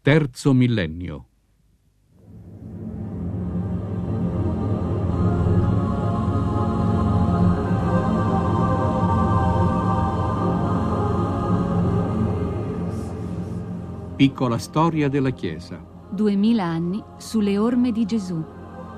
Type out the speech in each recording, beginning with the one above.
Terzo millennio. Piccola storia della Chiesa. 2000 anni sulle orme di Gesù.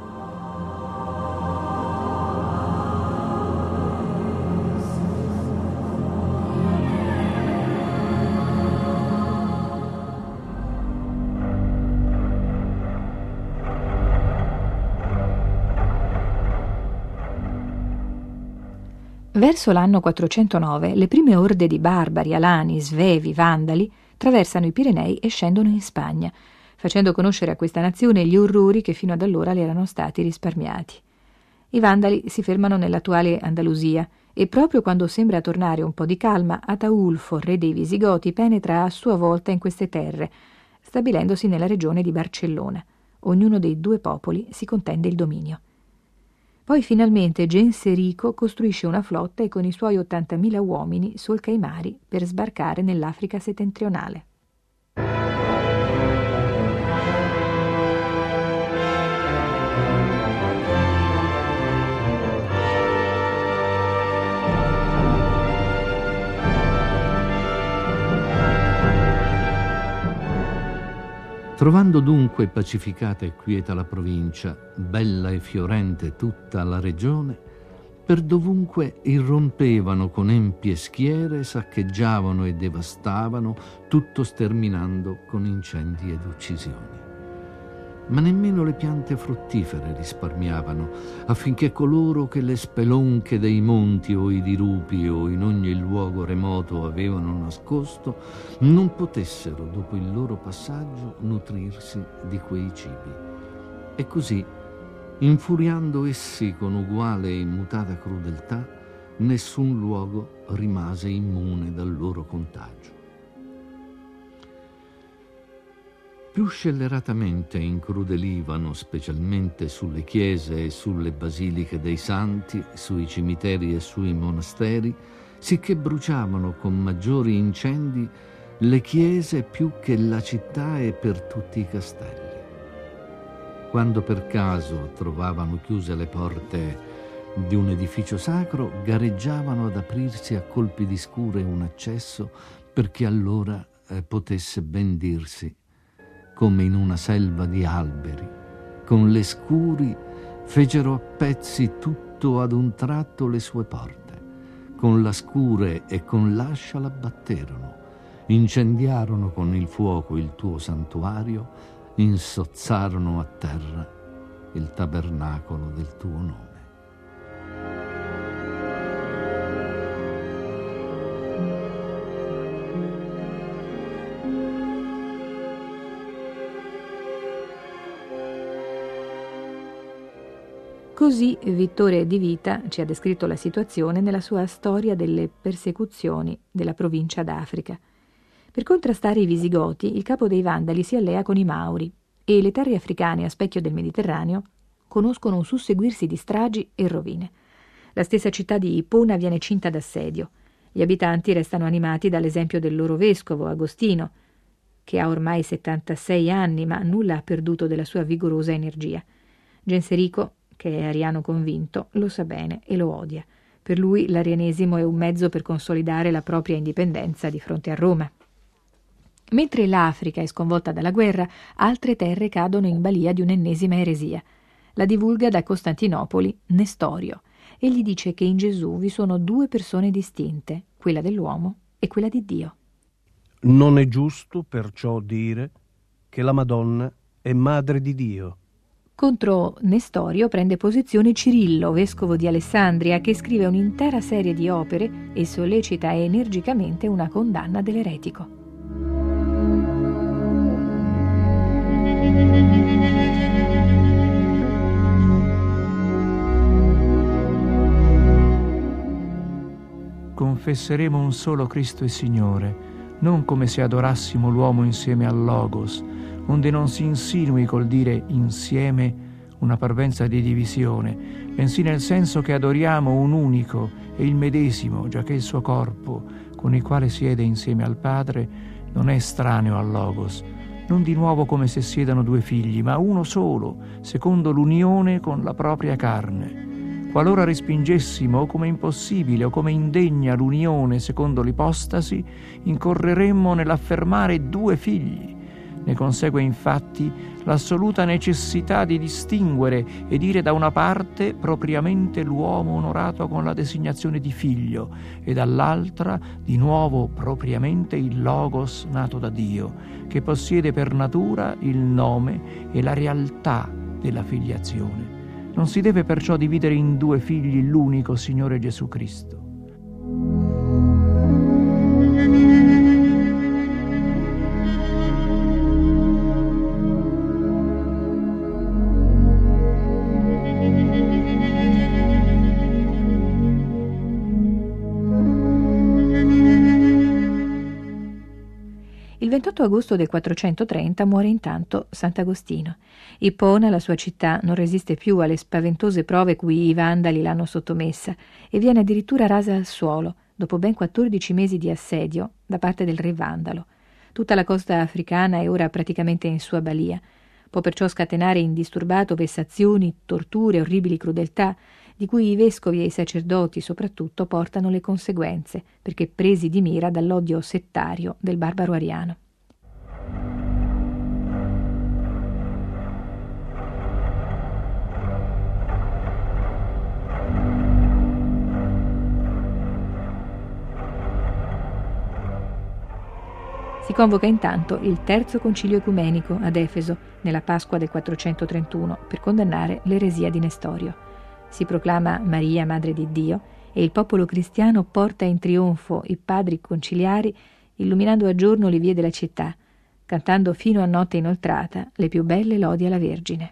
Verso l'anno 409 le prime orde di barbari, alani, svevi, vandali traversano i Pirenei e scendono in Spagna, facendo conoscere a questa nazione gli orrori che fino ad allora le erano stati risparmiati. I vandali si fermano nell'attuale Andalusia e proprio quando sembra tornare un po' di calma, Ataulfo, re dei Visigoti, penetra a sua volta in queste terre, stabilendosi nella regione di Barcellona. Ognuno dei due popoli si contende il dominio. Poi finalmente Genserico costruisce una flotta e con i suoi 80.000 uomini solca i mari per sbarcare nell'Africa settentrionale. Trovando dunque pacificata e quieta la provincia, bella e fiorente tutta la regione, per dovunque irrompevano con empie schiere, saccheggiavano e devastavano, tutto sterminando con incendi ed uccisioni. Ma nemmeno le piante fruttifere risparmiavano, affinché coloro che le spelonche dei monti o i dirupi o in ogni luogo remoto avevano nascosto non potessero, dopo il loro passaggio, nutrirsi di quei cibi. E così, infuriando essi con uguale e immutata crudeltà, nessun luogo rimase immune dal loro contagio. Più scelleratamente incrudelivano, specialmente sulle chiese e sulle basiliche dei santi, sui cimiteri e sui monasteri, sicché bruciavano con maggiori incendi le chiese più che la città e per tutti i castelli. Quando per caso trovavano chiuse le porte di un edificio sacro, gareggiavano ad aprirsi a colpi di scure un accesso perché allora potesse ben dirsi come in una selva di alberi, con le scuri fecero a pezzi tutto ad un tratto le sue porte, con la scure e con l'ascia l'abbatterono, incendiarono con il fuoco il tuo santuario, insozzarono a terra il tabernacolo del tuo nome. Così Vittore di Vita ci ha descritto la situazione nella sua storia delle persecuzioni della provincia d'Africa. Per contrastare i Visigoti, il capo dei Vandali si allea con i Mauri e le terre africane a specchio del Mediterraneo conoscono un susseguirsi di stragi e rovine. La stessa città di Ipona viene cinta d'assedio. Gli abitanti restano animati dall'esempio del loro vescovo, Agostino, che ha ormai 76 anni ma nulla ha perduto della sua vigorosa energia. Genserico, che è ariano convinto, lo sa bene e lo odia. Per lui l'arianesimo è un mezzo per consolidare la propria indipendenza di fronte a Roma. Mentre l'Africa è sconvolta dalla guerra, altre terre cadono in balia di un'ennesima eresia. La divulga da Costantinopoli Nestorio e gli dice che in Gesù vi sono due persone distinte, quella dell'uomo e quella di Dio. Non è giusto perciò dire che la Madonna è madre di Dio. Contro Nestorio prende posizione Cirillo, vescovo di Alessandria, che scrive un'intera serie di opere e sollecita energicamente una condanna dell'eretico. Confesseremo un solo Cristo e Signore, non come se adorassimo l'uomo insieme al Logos, onde non si insinui col dire insieme una parvenza di divisione, bensì nel senso che adoriamo un unico e il medesimo, giacché il suo corpo, con il quale siede insieme al Padre, non è estraneo al Logos, non di nuovo come se siedano due figli, ma uno solo, secondo l'unione con la propria carne. Qualora respingessimo come impossibile o come indegna l'unione secondo l'ipostasi, incorreremmo nell'affermare due figli. Ne consegue infatti l'assoluta necessità di distinguere e dire da una parte propriamente l'uomo onorato con la designazione di figlio e dall'altra di nuovo propriamente il Logos nato da Dio, che possiede per natura il nome e la realtà della filiazione. Non si deve perciò dividere in due figli l'unico Signore Gesù Cristo. Il 28 agosto del 430 muore intanto Sant'Agostino. Ippona, la sua città, non resiste più alle spaventose prove cui i Vandali l'hanno sottomessa e viene addirittura rasa al suolo, dopo ben 14 mesi di assedio da parte del re Vandalo. Tutta la costa africana è ora praticamente in sua balia. Può perciò scatenare indisturbato vessazioni, torture, orribili crudeltà, di cui i vescovi e i sacerdoti soprattutto portano le conseguenze, perché presi di mira dall'odio settario del barbaro ariano. Si convoca intanto il terzo concilio ecumenico ad Efeso, nella Pasqua del 431, per condannare l'eresia di Nestorio. Si proclama Maria Madre di Dio e il popolo cristiano porta in trionfo i padri conciliari, illuminando a giorno le vie della città, cantando fino a notte inoltrata le più belle lodi alla Vergine.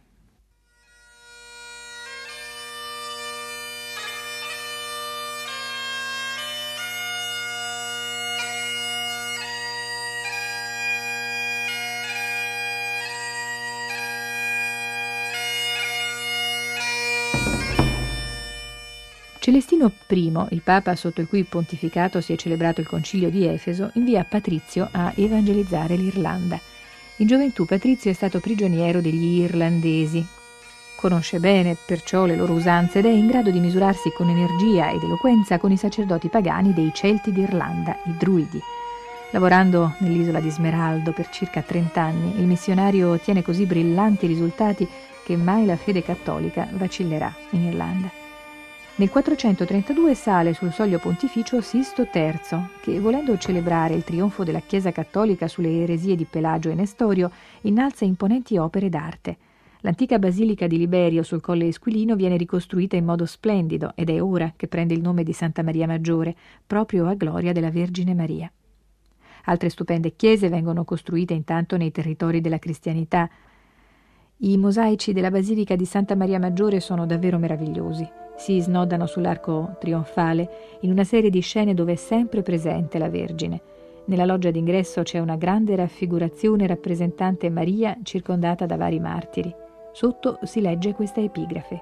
Celestino I, il Papa sotto il cui pontificato si è celebrato il concilio di Efeso, invia Patrizio a evangelizzare l'Irlanda. In gioventù Patrizio è stato prigioniero degli irlandesi. Conosce bene perciò le loro usanze ed è in grado di misurarsi con energia ed eloquenza con i sacerdoti pagani dei Celti d'Irlanda, i Druidi. Lavorando nell'isola di Smeraldo per circa 30 anni, il missionario ottiene così brillanti risultati che mai la fede cattolica vacillerà in Irlanda. Nel 432 sale sul soglio pontificio Sisto III, che, volendo celebrare il trionfo della Chiesa cattolica sulle eresie di Pelagio e Nestorio, innalza imponenti opere d'arte. L'antica basilica di Liberio sul Colle Esquilino viene ricostruita in modo splendido ed è ora che prende il nome di Santa Maria Maggiore, proprio a gloria della Vergine Maria. Altre stupende chiese vengono costruite intanto nei territori della cristianità. I mosaici della basilica di Santa Maria Maggiore sono davvero meravigliosi. Si snodano sull'arco trionfale in una serie di scene dove è sempre presente la Vergine. Nella loggia d'ingresso c'è una grande raffigurazione rappresentante Maria circondata da vari martiri. Sotto si legge questa epigrafe.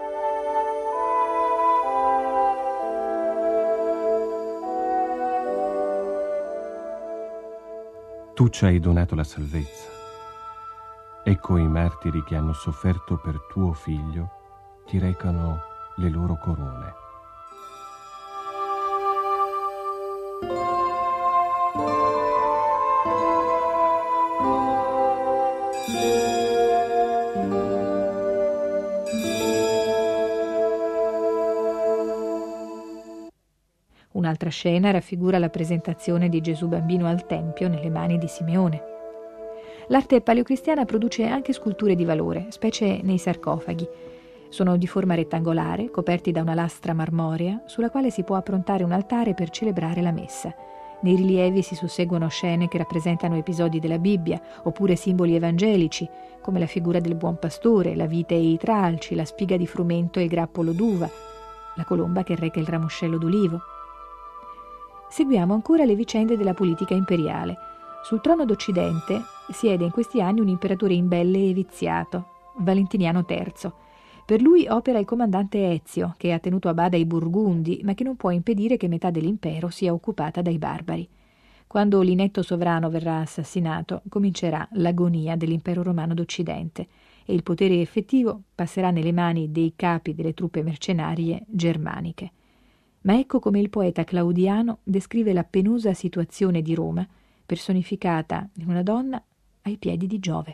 Tu ci hai donato la salvezza. Ecco i martiri che hanno sofferto per tuo figlio ti recano le loro corone. Un'altra scena raffigura la presentazione di Gesù bambino al Tempio nelle mani di Simeone. L'arte paleocristiana produce anche sculture di valore, specie nei sarcofagi. Sono di forma rettangolare, coperti da una lastra marmorea, sulla quale si può approntare un altare per celebrare la messa. Nei rilievi si susseguono scene che rappresentano episodi della Bibbia, oppure simboli evangelici, come la figura del buon pastore, la vite e i tralci, la spiga di frumento e il grappolo d'uva, la colomba che reca il ramoscello d'olivo. Seguiamo ancora le vicende della politica imperiale. Sul trono d'Occidente siede in questi anni un imperatore imbelle e viziato, Valentiniano III. Per lui opera il comandante Ezio, che ha tenuto a bada i Burgundi, ma che non può impedire che metà dell'impero sia occupata dai barbari. Quando l'inetto sovrano verrà assassinato, comincerà l'agonia dell'impero romano d'Occidente e il potere effettivo passerà nelle mani dei capi delle truppe mercenarie germaniche. Ma ecco come il poeta Claudiano descrive la penosa situazione di Roma, personificata in una donna ai piedi di Giove.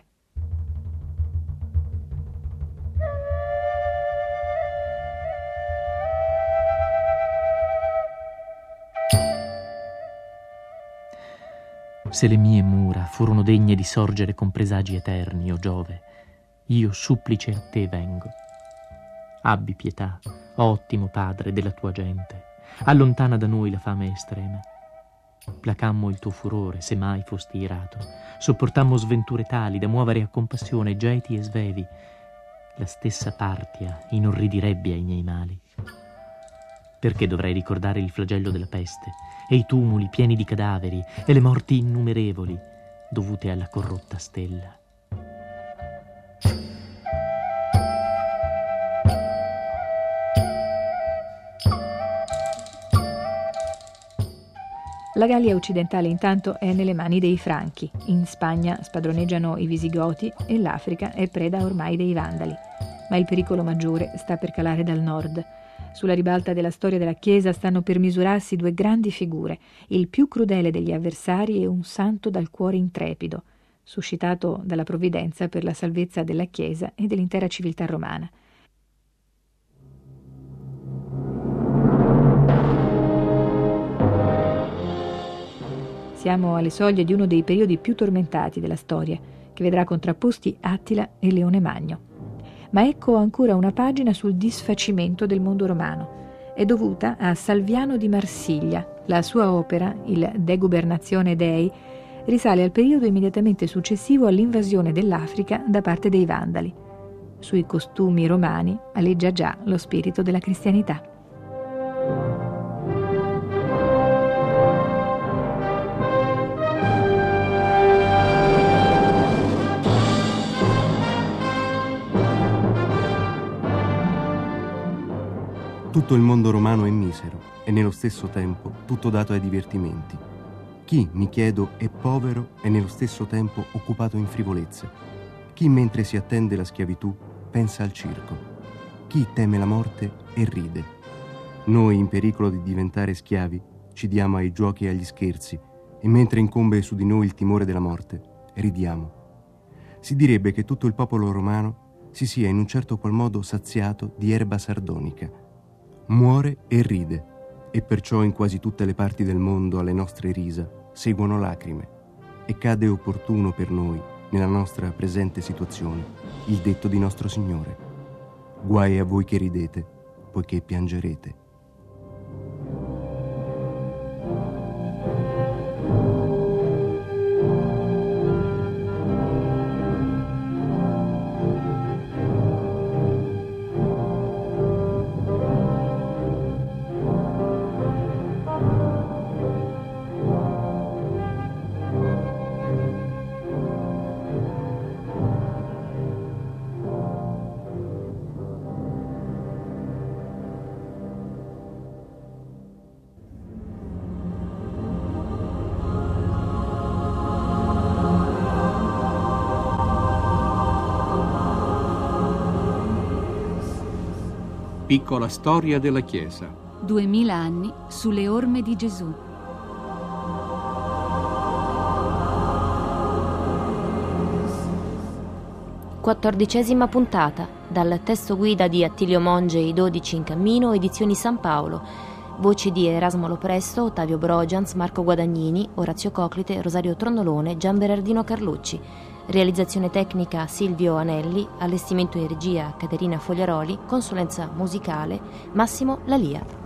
Se le mie mura furono degne di sorgere con presagi eterni, o Giove, io supplice a te vengo. Abbi pietà, ottimo padre della tua gente, allontana da noi la fame estrema. Placammo il tuo furore, se mai fosti irato, sopportammo sventure tali da muovere a compassione geti e svevi. La stessa Partia inorridirebbe ai miei mali. Perché dovrei ricordare il flagello della peste e i tumuli pieni di cadaveri e le morti innumerevoli dovute alla corrotta stella? La Gallia occidentale intanto è nelle mani dei Franchi. In Spagna spadroneggiano i Visigoti e l'Africa è preda ormai dei Vandali. Ma il pericolo maggiore sta per calare dal nord. Sulla ribalta della storia della Chiesa stanno per misurarsi due grandi figure, il più crudele degli avversari e un santo dal cuore intrepido, suscitato dalla provvidenza per la salvezza della Chiesa e dell'intera civiltà romana. Siamo alle soglie di uno dei periodi più tormentati della storia, che vedrà contrapposti Attila e Leone Magno. Ma ecco ancora una pagina sul disfacimento del mondo romano. È dovuta a Salviano di Marsiglia. La sua opera, il De Gubernatione Dei, risale al periodo immediatamente successivo all'invasione dell'Africa da parte dei Vandali. Sui costumi romani aleggia già lo spirito della cristianità. Tutto il mondo romano è misero e nello stesso tempo tutto dato ai divertimenti. Chi, mi chiedo, è povero e nello stesso tempo occupato in frivolezze. Chi mentre si attende la schiavitù pensa al circo. Chi teme la morte e ride. Noi, in pericolo di diventare schiavi, ci diamo ai giochi e agli scherzi e mentre incombe su di noi il timore della morte, ridiamo. Si direbbe che tutto il popolo romano si sia in un certo qual modo saziato di erba sardonica. Muore e ride, e perciò in quasi tutte le parti del mondo alle nostre risa seguono lacrime, e cade opportuno per noi, nella nostra presente situazione, il detto di nostro Signore: guai a voi che ridete, poiché piangerete. Piccola storia della Chiesa. 2000 anni sulle orme di Gesù. Quattordicesima puntata, dal testo guida di Attilio Monge, I 12 in cammino, edizioni San Paolo. Voci di Erasmo Lopresto, Ottavio Brogians, Marco Guadagnini, Orazio Coclite, Rosario Tronnolone, Gian Berardino Carlucci. Realizzazione tecnica Silvio Anelli, allestimento in regia Caterina Fogliaroli, consulenza musicale Massimo Lalia.